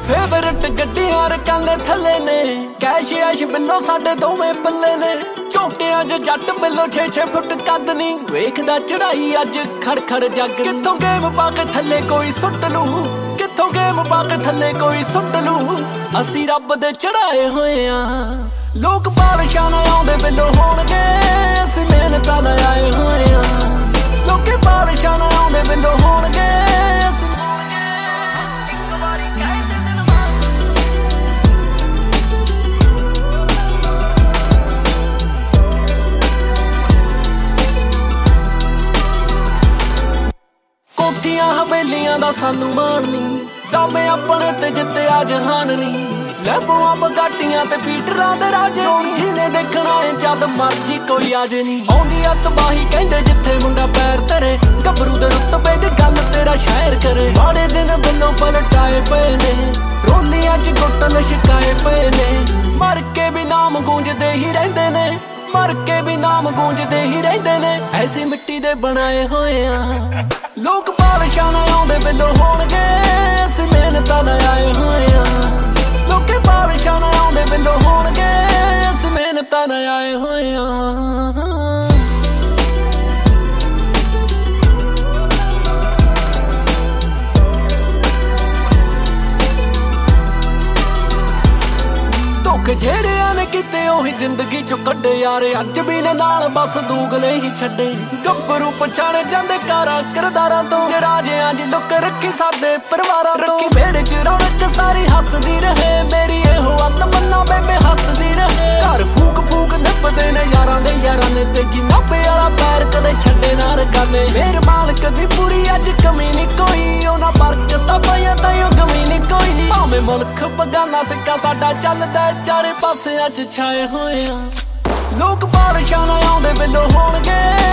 Favourite ਗੱਡੀਆਂ ਰਕਾਂ ਦੇ ਥੱਲੇ ਨੇ, ਕੈਸ਼ ਐਸ਼ ਬਿੱਲੋ ਸਾਡੇ ਦੋਵੇਂ ਪੱਲੇ ਨੇ। ਝੋਟਿਆਂ 'ਚ ਜੱਟ ਬਿੱਲੋ 6-6 ਫੁੱਟ ਕੱਦ ਨੀ, ਵੇਖਦਾ ਚੜਾਈ ਅੱਜ ਖੜਖੜ ਜੱਗ। ਕਿੱਥੋਂ ਗੇਮ ਪਾ ਕੇ ਥੱਲੇ ਕੋਈ ਸੁੱਟ ਲੂ, ਕਿੱਥੋਂ ਗੇਮ ਪਾ ਕੇ ਥੱਲੇ ਕੋਈ ਸੁੱਟ ਲੂ। ਅਸੀਂ ਰੱਬ ਦੇ ਚੜਾਏ ਹੋਏ ਆ, ਲੋਕ ਬਾਰਿਸ਼ਾਂ ਨਾਲ ਆਉਂਦੇ ਬਿੱਲੋ ਹੋਣਗੇ, ਅਸੀਂ ਮਿਹਨਤਾਂ ਨਾਲ ਆਏ ਹੋਏ ਆ। ਲੋਕੀ ਬਾਰਿਸ਼ਾਂ ਨਾਲ ਆਉਂਦੇ ਬਿੱਲੋ ਹੋਣਗੇ, ਅਸੀਂ ਇੱਕ ਵਾਰੀ ਕਹਿ ਦੇ ਦਿਲ ਕੋਠੀਆਂ ਹਵੇਲੀਆਂ ਦਾ ਸਾਨੂੰ ਮਾਣ ਨੀ, ਦਮ ਆਪਣੇ ਤੇ ਜਿੱਤਿਆ ਜਹਾਨ ਨੀ। ਲੈਬੋਆਂ ਬਗਾਟੀਆਂ ਤੇ ਪੀਟਰਾਂ ਦੇ ਰਾਜ, ਜਿਹਨੇ ਦੇਖਣਾ ਏ ਜਦ ਮਰਜੀ ਕੋਈ ਆਜ ਨੀ। ਆਉਂਦੀ ਆ ਤਬਾਹੀ ਕਹਿੰਦੇ ਜਿੱਥੇ ਮੁੰਡਾ ਪੈਰ ਧਰੇ, ਗੱਭਰੂ ਦੇ ਰੁਤਬੇ ਦੀ ਗੱਲ ਤੇਰਾ ਸ਼ਾਇਰ ਕਰੇ। ਮਾੜੇ ਦਿਨ ਬਿੱਲੋਂ ਪਲਟਾਏ ਪਏ ਨੇ, ਰੋਲੀਆਂ 'ਚ ਗੁੱਟ ਲਿਸ਼ਕਾਏ ਪਏ ਨੇ। ਮਰ ਕੇ ਵੀ ਨਾਮ ਗੂੰਜਦੇ ਹੀ ਰਹਿੰਦੇ ਨੇ, ਮਰ ਕੇ ਵੀ ਨਾਮ ਗੂੰਜਦੇ ਹੀ ਰਹਿੰਦੇ ਨੇ। ਐਸੀ ਮਿੱਟੀ ਦੇ ਬਣਾਏ ਹੋਏ ਆ, ਲੋਕ ਬਾਰਿਸ਼ਾਂ ਨਾਲ ਆਉਂਦੇ ਬਿੱਲੋ ਹੋਣਗੇ, ਅਸੀਂ ਮਿਹਨਤਾਂ ਨਾਲ ਆਏ ਹੋਏ ਆ। ਲੋਕੀ ਬਾਰਿਸ਼ਾਂ ਨਾਲ ਆਉਂਦੇ ਬਿੱਲੋ ਹੋਣਗੇ, ਅਸੀਂ ਮਿਹਨਤਾਂ ਨਾਲ ਆਏ ਹੋਏ ਆ। ਧੋਖੇ ਜਿਹੜਿਆਂ ਨੇ ਕੀਤੇ ਉਹੀ ਜ਼ਿੰਦਗੀ ਚੋਂ ਕੱਢੇ ਯਾਰ, ਅੱਜ ਵੀ ਨੇ ਨਾਲ ਬਸ ਦੂਗਲੇ ਹੀ ਛੱਡੇ। ਗੱਭਰੂ ਪਛਾਣੇ ਜਾਂਦੇ ਕਾਰਾਂ ਕਿਰਦਾਰਾਂ ਤੋਂ, ਜੇ ਰਾਜਿਆਂ ਦੀ ਲੁੱਕ ਰੱਖੀ ਸਾਡੇ ਪਰਿਵਾਰਾਂ ਤੋਂ। ਰੱਖੀ ਵਿਹੜੇ 'ਚ ਰੌਣਕ ਸਾਰੀ ਹੱਸਦੀ ਰਹੇ, ਮੇਰੀ ਇਹੋ ਤਮੰਨਾ ਬੇਬੇ ਹੱਸਦੀ ਰਹੇ। ਘਰ ਫੂਕ ਫੂਕ ਨਿਭਦੇ ਨੇ ਯਾਰਾਂ ਦੇ ਯਾਰਾਂ ਨੇ, ਤੇ ਕੀ ਨਾਭੇ ਵਾਲਾ ਪੈਰ ਕਦੇ ਛੱਡੇ ਨਾ ਰਕਾਨੇ। ਮੇਰ ਮਾਲਕ ਦੀ ਪੂਰੀ ਅੱਜ ਕਮੀ ਨੀ ਕੋਈ, ਉਹਨਾਂ ਬਰਕਤਾਂ ਪਾਈਆਂ ਤਾਈਓ ਕਮੀ ਨੀ ਕੋਈ। ਭਾਵੇਂ ਮੁਲਕ ਬਗਾਨਾ ਸਿੱਕਾ ਸਾਡਾ ਚੱਲਦਾ, ਚਾਰੇ ਪਾਸਿਆਂ 'ਚ ਛਾਏ ਹੋਏ ਆ। ਲੋਕ ਬਾਰਿਸ਼ਾਂ ਨਾਲ ਆਉਂਦੇ ਬਿੱਲੋ ਹੋਣਗੇ,